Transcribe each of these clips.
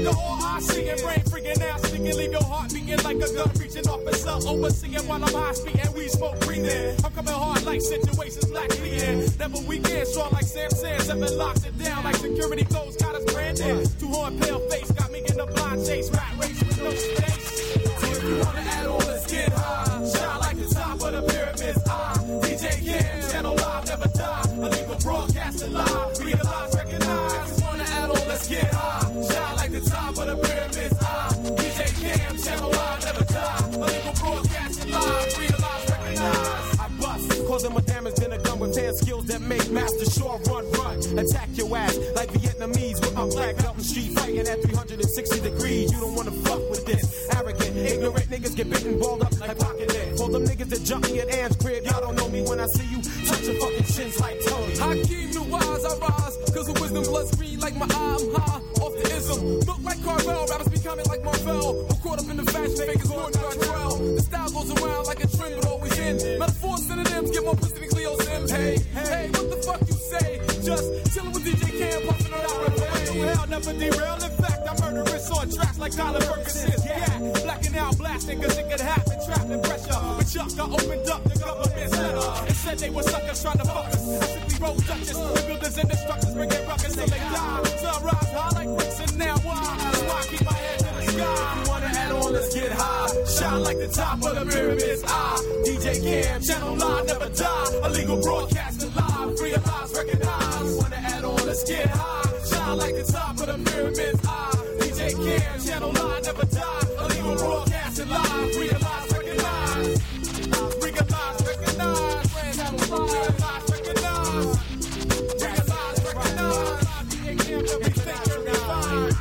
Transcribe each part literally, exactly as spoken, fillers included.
Either or I see it, brain freaking out, sneaking, leave your heart beating like a gun reaching officer, overseeing while I'm high speeding, we smoke breathing. I'm coming hard like situations black bleeding. Never weekend, strong like Sam Sands, seven locks it down like security clothes got us branded. Two horn pale face got me in the blind chase, rat race with no space. So if you wanna add on, let's get high. Shine like the top of the pyramids. I, D J Cam, channel live, never die. Illegal broadcasting live, realize, recognize. If you wanna add on, let's get high. Shine like the top of the pyramids. I, D J Cam, channel live, never die. Illegal broadcasting live, realize, recognize. I bust, causing more damage than a gun with hand skills that make Master Shaw run, run. Attack your ass like Vietnamese with my black belt in street fighting at three hundred sixty degrees. You don't wanna fuck with this. Arrogant, ignorant niggas get bitten, balled up like pocket lead. For them niggas that jump me at Ann's crib, y'all don't know me when I see you touch your fucking shins like Tony. Hakeem the wise, I rise, cause the wisdom blood screen like my eye, I'm high off the ism. Look like Carvel, rappers be coming like Marvel. I'm caught up in the fashion, fakers born to twelve. The style goes around like a trend, but always in. Metaphor synonyms get more pussy than Cleo Sim. Hey, hey, what the fuck you say? Just chillin' with D J Cam, puffin' on our hell, never derail. In fact, I'm murderous on tracks like Tyler Ferguson. Yeah, blacking out, blasting, cause it could happen. Trapped in pressure. With Chuck, I opened up the government center and said they were suckers trying to fuck us. I simply wrote Duchess. The builders and destructors bringing ruckus till they die. Sunrise high like bricks and now why? That's why I keep my head to the sky. You wanna add on, let's get high. Shine like the top of the pyramids. I, D J Cam, channel live, never die. Illegal broadcasting live, realize, recognize. You wanna add on, let's get high. Shine like the top of the pyramids. I, D J Cam, channel line, never die. Illegal broadcasting live, realize, recognize. Realize, recognize. Realize, recognize. Realize, recognize. D J Cam, never think you're fine.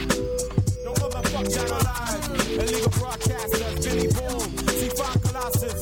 Don't motherfuck channel live. Illegal broadcasters, Billy Boom, C five Colossus.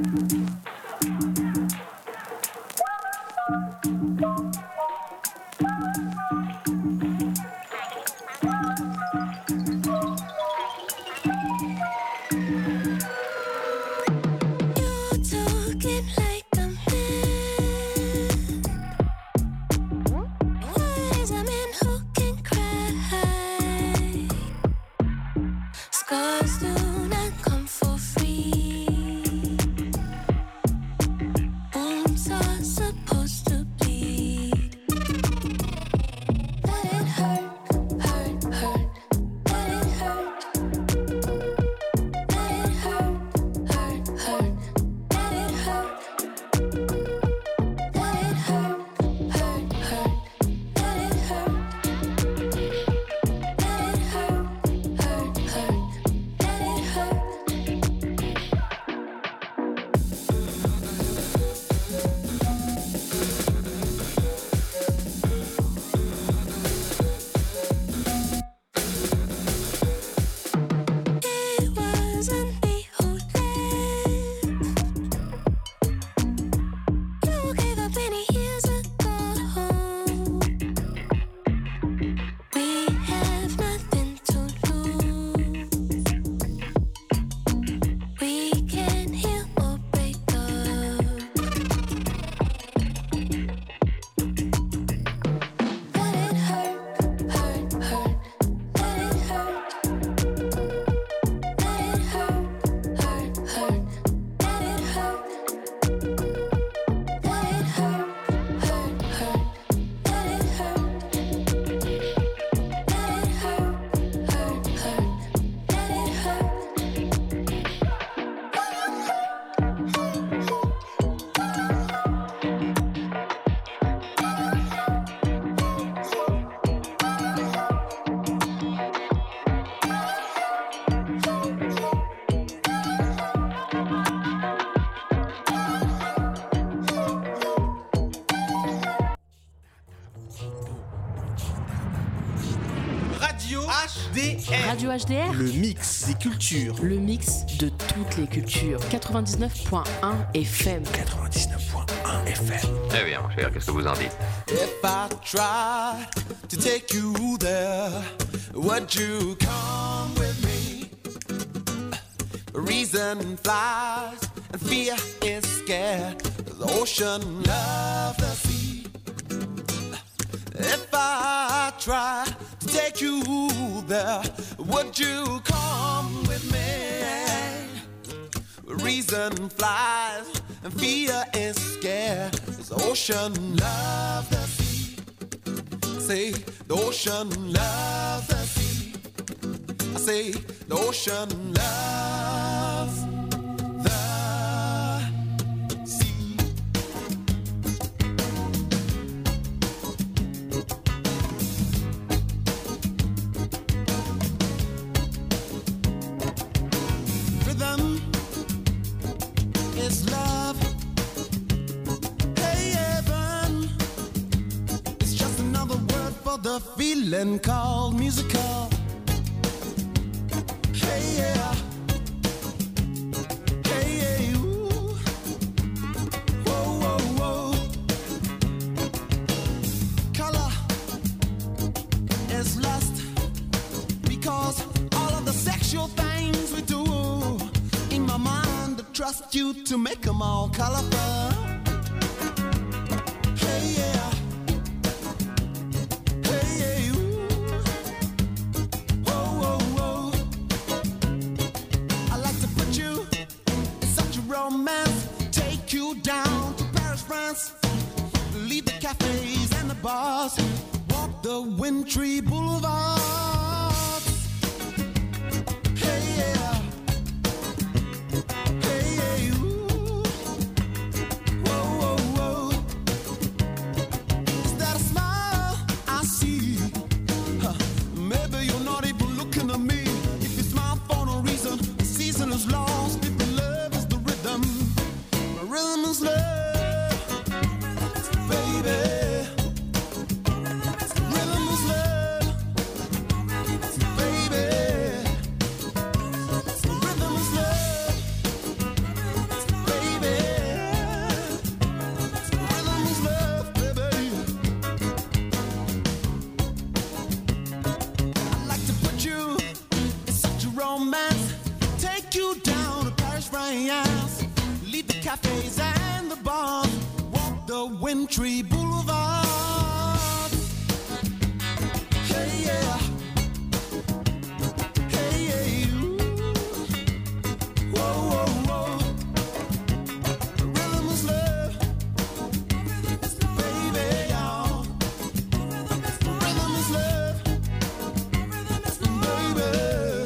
Radio H D R. Le mix des cultures. Le mix de toutes les cultures. quatre-vingt-dix-neuf point un F M. quatre-vingt-dix-neuf point un F M. Eh bien, mon cher, qu'est-ce que vous en dites? If I tried to take you there, would you come with me? Reason flies and fear is scared. The ocean loves the sea. If I try to take you there, would you come with me? Reason flies and fear is scared. The ocean loves the sea. Say the ocean loves the sea. I say the ocean loves the sea. Rhythm is love. Hey, heaven. It's just another word for the feeling called musical. Hey, yeah. Hey, yeah, ooh. Whoa, whoa, whoa. Color is lust because all of the sexual things we do in my mind, I trust you to make them all colorful. Hey, yeah. Hey, yeah, ooh. Whoa, whoa, whoa. I like to put you in such a romance, take you down to Paris, France, leave the cafes and the bars, walk the wintry boulevards. Hey, yeah. Hey, yeah, ooh. Whoa, whoa, whoa. Is that a smile I see? Huh. Maybe you're not even looking at me. If you smile for no reason, the season is lost. If the love is the rhythm, the rhythm is love, baby. Rhythm is love. cafes and the bars, walk the wintry boulevard. Hey yeah, hey yeah, ooh. Whoa, whoa, whoa. Rhythm is love, baby, y'all. Rhythm is love, baby.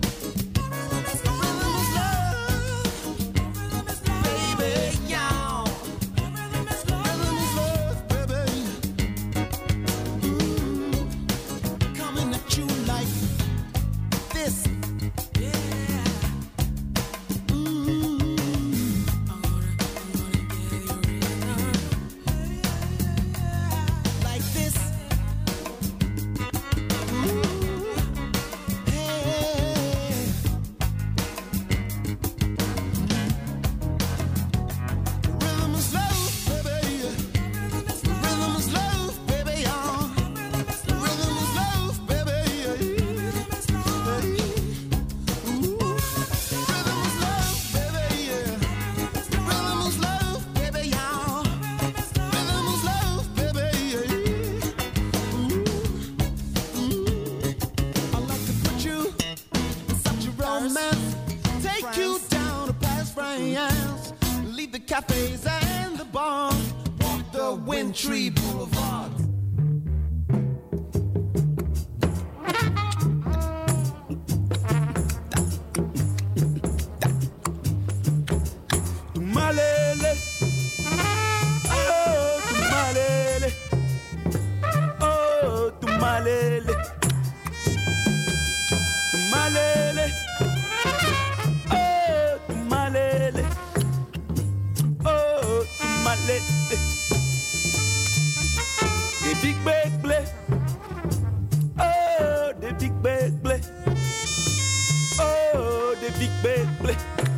Cafes and the bars, walk the wintry boulevard. Tumalele, oh tumalele, oh tumalele, tumalele, oh tumalele. Des big big blé, oh des big big blé, oh des big big blé.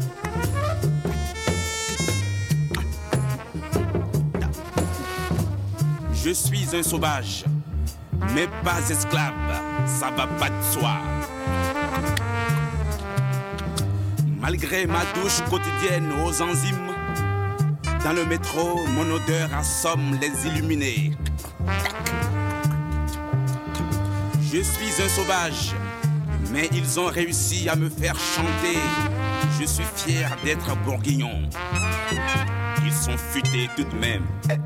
Je suis un sauvage, mais pas esclave, ça va pas de soi. Malgré ma douche quotidienne aux enzymes, dans le métro, mon odeur assomme les illuminés. Je suis un sauvage, mais ils ont réussi à me faire chanter. Je suis fier d'être bourguignon. Ils sont futés tout de même.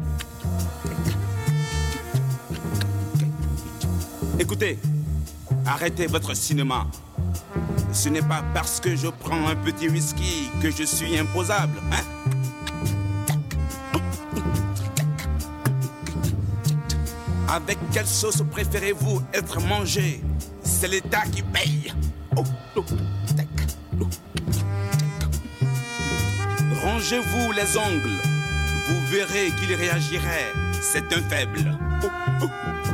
Écoutez, arrêtez votre cinéma. Ce n'est pas parce que je prends un petit whisky que je suis imposable, hein? Avec quelle sauce préférez-vous être mangé? C'est l'État qui paye. Oh, oh, oh. Rangez-vous les ongles. Vous verrez qu'il réagirait. C'est un faible. Oh, oh.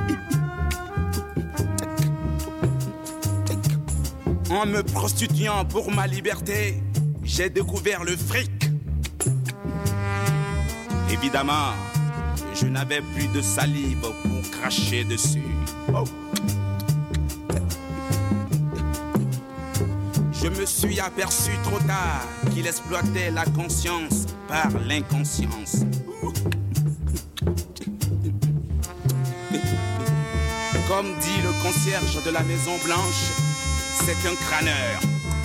En me prostituant pour ma liberté, j'ai découvert le fric. Évidemment, je n'avais plus de salive pour cracher dessus. Oh. Je me suis aperçu trop tard qu'il exploitait la conscience par l'inconscience. Comme dit le concierge de la Maison Blanche, c'est un crâneur.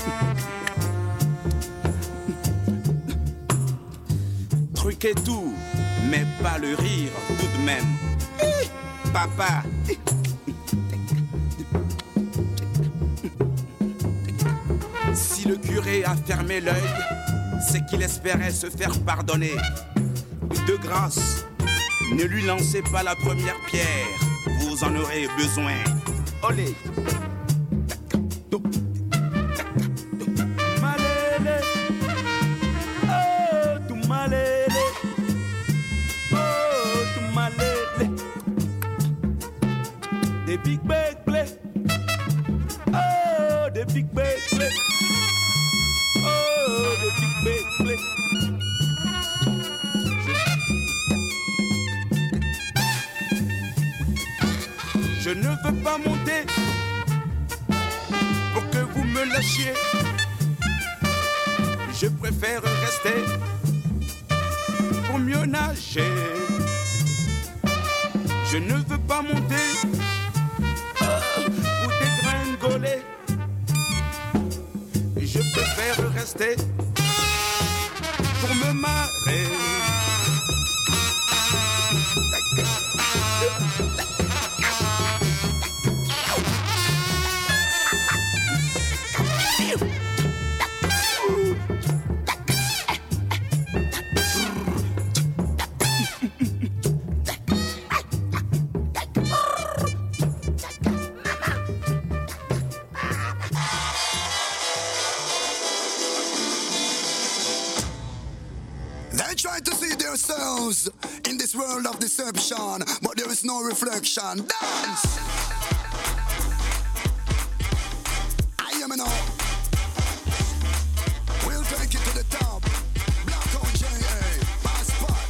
Truquer tout, mais pas le rire tout de même. Papa. Si le curé a fermé l'œil, c'est qu'il espérait se faire pardonner. De grâce, ne lui lancez pas la première pierre, vous en aurez besoin. Olé. Malele, oh tu malele, oh tu malele. Des big bag play, oh des big bag play, oh des big bag play. Je ne veux pas monter pour que vous me lâchiez. Je préfère rester pas monter euh, ou dégringoler. Je préfère rester pour me marrer. In this world of deception, but there is no reflection. Dance! I am now. We'll take it to the top. Black O J A, passport.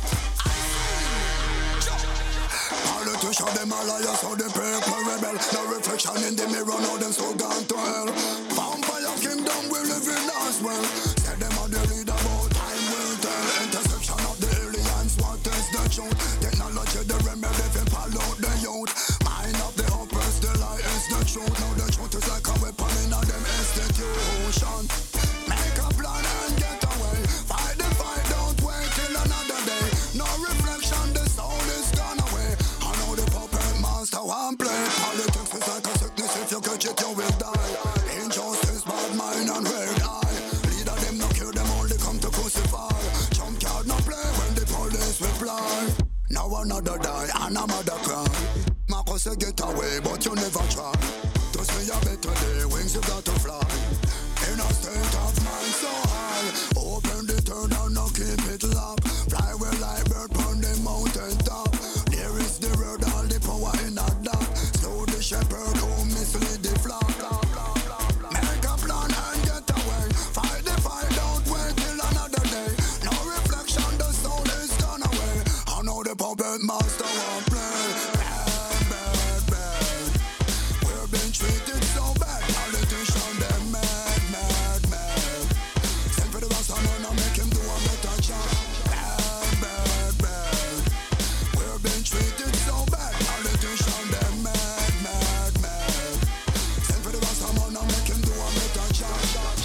Politician, them a liar, so the people rebel. No reflection in the mirror, now them so gone to hell. Vampire kingdom, we live in as well. Say them are the leader, but time will tell. Intersection of the aliens, what is the truth? Technology, the remedy, if pollute the youth. Mind of the oppressed, the lie is the truth. Now the truth is like a weapon in a them institution. Make a plan and get away. Fight the fight, don't wait till another day. No reflection, the soul is gone away. I know the puppet master one play. Politics is like a sickness, if you catch it, you will die. Injustice, bad mind and red eye. Leader them no cure, them only come to crucify. Jump card no play when the police reply. Now another die and another cry. Marcus say get away, but you never try. To see a better day, wings you got to fly. In a state of mind so high, open the turn down, now keep it locked. Fly well like bird on the mountain top. There is the road, all the power in a dark. So the shepherd who mislead the flock. Make a plan and get away. Fight the fight, don't wait till another day. No reflection, the soul is gone away. I know the puppet master won't play. Bad, bad, bad. We've been treated so bad. Politician, they're mad, mad, mad. Send for the rasta man and make him do a better job. Bad, bad, bad. We've been treated so bad. Politician, they're mad, mad, mad. Send for the rasta man and make him do a better job.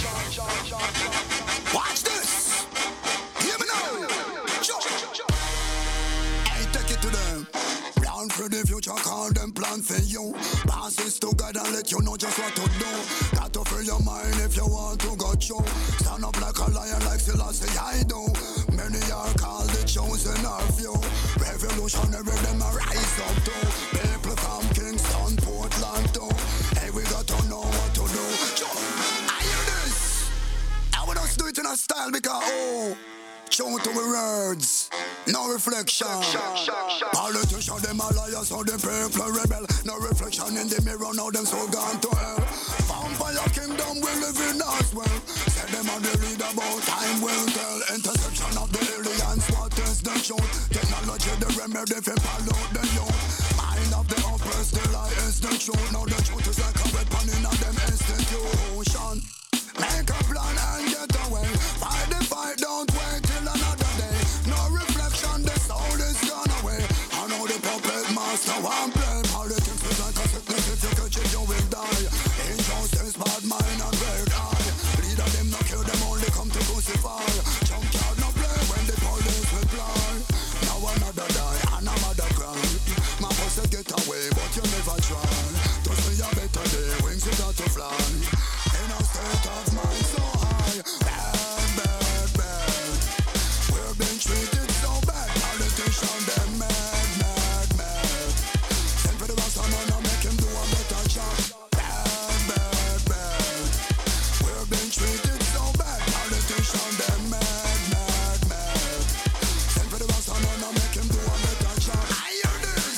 Watch this. Hear me now. Jump. Hey, take it to them. Plan for the future, call them plan for you. Pass this together and let you know just what to do. Got to free your mind if you want to go through. Stand up like a lion, like Selassie I do. Many are called the chosen of you. Revolutionary, them a rise up too. People from Kingston, Portland too. Hey, we got to know what to do. I hear this. I want us to do it in a style because oh, show to the words. No reflection. Politician, them a liar, so the people rebel. No reflection in the mirror, now them so gone to hell. Vampire kingdom, we live in as well. Say them are the leader, but time will tell. Intersection of the aliens, what is the truth? Technology, the remedy, if pollute the youth. Mind of the oppressed, the lie is the truth. Now the truth is like a weapon in a them institution. Make a plan and get away. Fight the fight, don't wait till another day. No reflection, the soul is gone away. I know the puppet master won't play. Politics is like a sickness, if you catch it, you will die. Injustice, bad mind and red eye. Leader them no kill, them only come to crucify. Jump card no play when the police reply. Now another die and another cry. My boss said get away, but you never try. To see a better day, wings you got to fly. In a state of mind so high. Bad, bad, bad. We've been treated so bad. Politician, they're mad, mad, mad. Send for the rasta man and make him do a better job. Bad, bad, bad. We've been treated so bad. Politician, they're mad, mad, mad. Send for the rasta man and make him do a better job. I hear this.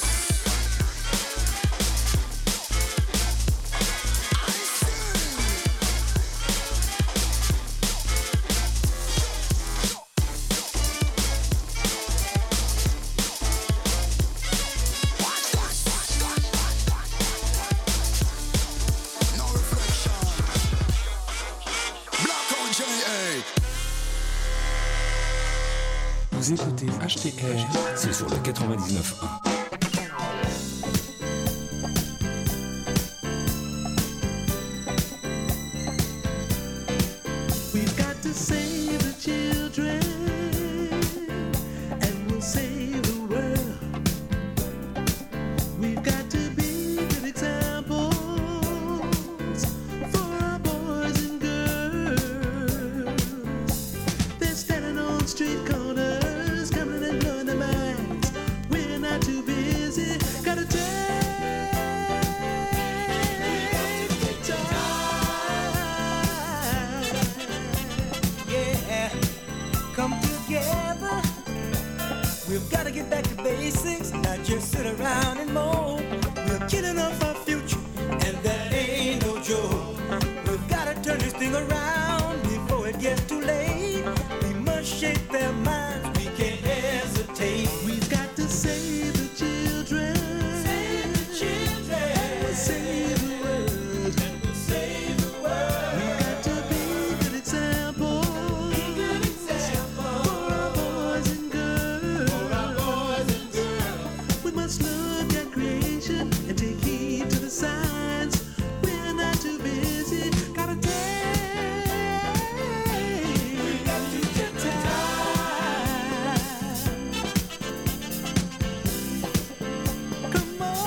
I see. No reflection. Black O J A. Vous écoutez H T R, c'est sur le quatre-vingt-dix-neuf point un. street corners, coming and blowing their minds. We're not too busy, gotta take the time. Yeah, come together. We've got to get back to basics, not just sit around and moan. We're killing off our future, and that ain't no joke. We've got to turn this thing around before it gets too late. We must shake their minds, we can't hesitate. We've got to save the children, Save the children, and save the world. and we'll save the world. We've got to be good example Be good example for our boys and girls. for our boys and girls. We must look at creation and take heed to the signs. We're not too busy, gotta take Got to get the time. Come on.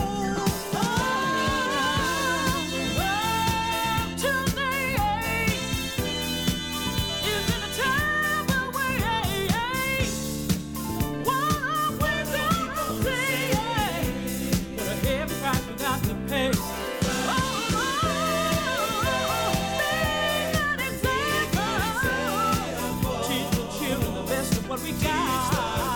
What we got.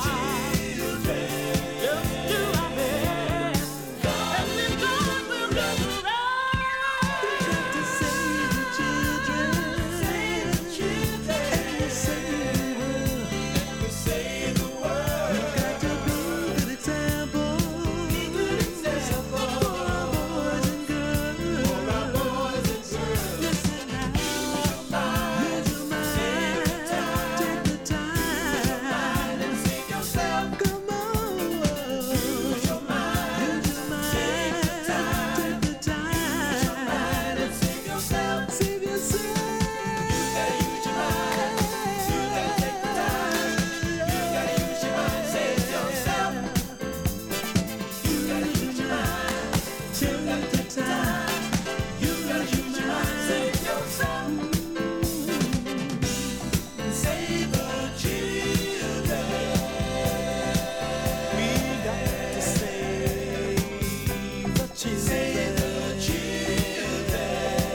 Just do our best, and then God will look around. Got to save the children, Save the children, and save the world. and we save the world. We've got to be good example Be good example for our boys and girls. for our boys and girls. Listen now, use your mind, take the time. And save yourself. Come on, Use your mind. use your mind, take the time. And save yourself. Save yourself. You gotta use your mind. You gotta take the time. You gotta use your mind. Save yourself. You gotta use your mind. Take the time. You gotta use your mind. Save yourself. Save the children. We got to save the children. Save the children.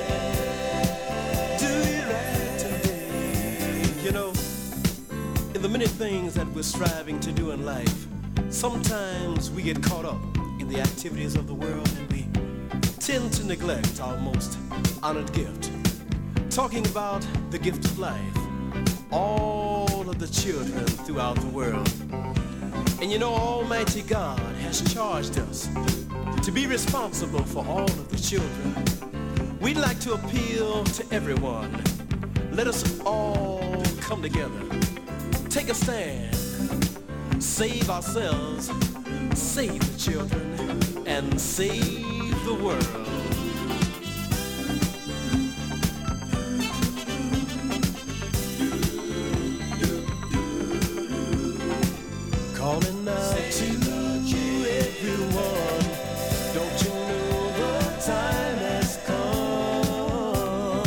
Do it right today. You know, in the many things that we're striving to do in life, sometimes we get caught up in the activities of the world and we tend to neglect our most honored gift. Talking about the gift of life, all of the children throughout the world. And you know, Almighty God has charged us to be responsible for all of the children. We'd like to appeal to everyone. Let us all come together. Take a stand. Save ourselves, save the children, and save the world. Calling out to everyone. Don't you know the time has come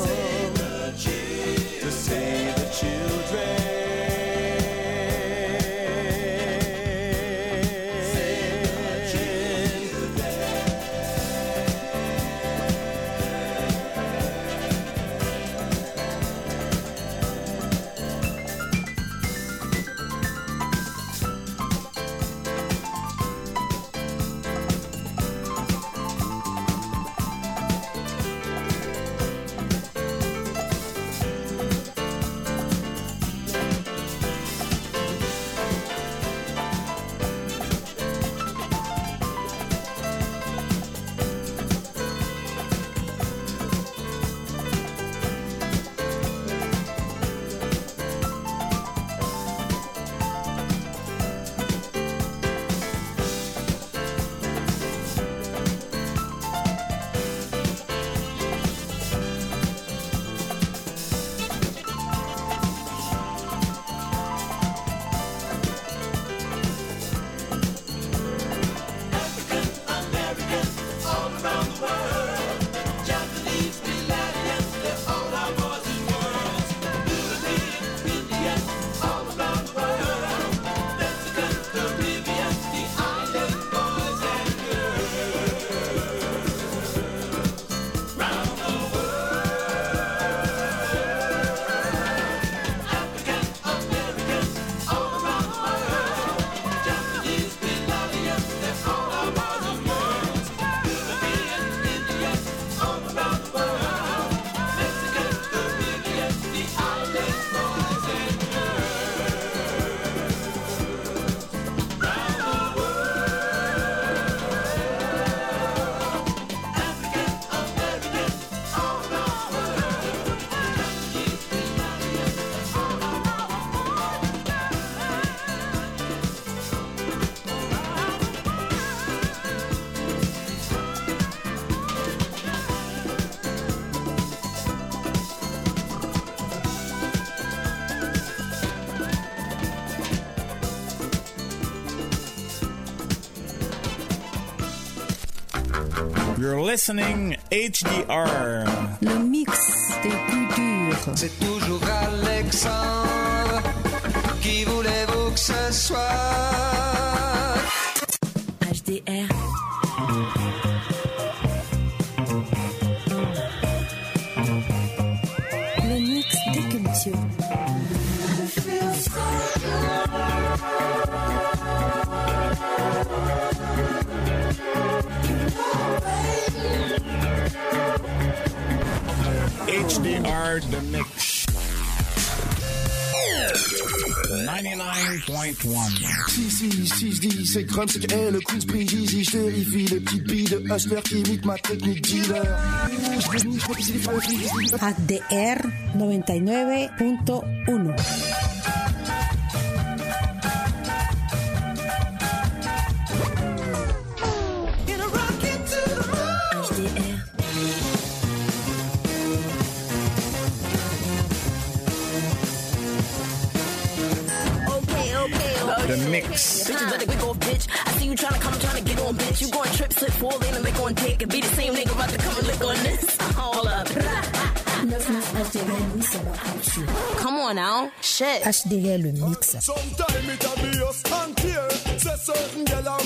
to save the children? You're listening H D R. Le mix des plus durs. C'est toujours Alexandre. Qui voulez-vous que ce soit? H D R. Le mix des cultures. H D R The Mix. ninety-nine point one. Si, si, si, je dis, c'est crunch, c'est que, hey, le Queen's Prix, Jeezy, je vérifie les petites billes de hustler qui imitent ma technique dealer. H D R ninety-nine point one. The Mix. Bitches better quick off, bitch. I see you tryna come, tryna get on, bitch. You gon' trip, slip, fall in and lick on dick. And be the same nigga about to come and lick on this. Hold up. Come on now. Shit. H D R le mix. Sometime it a be us and tear. Say certain girl a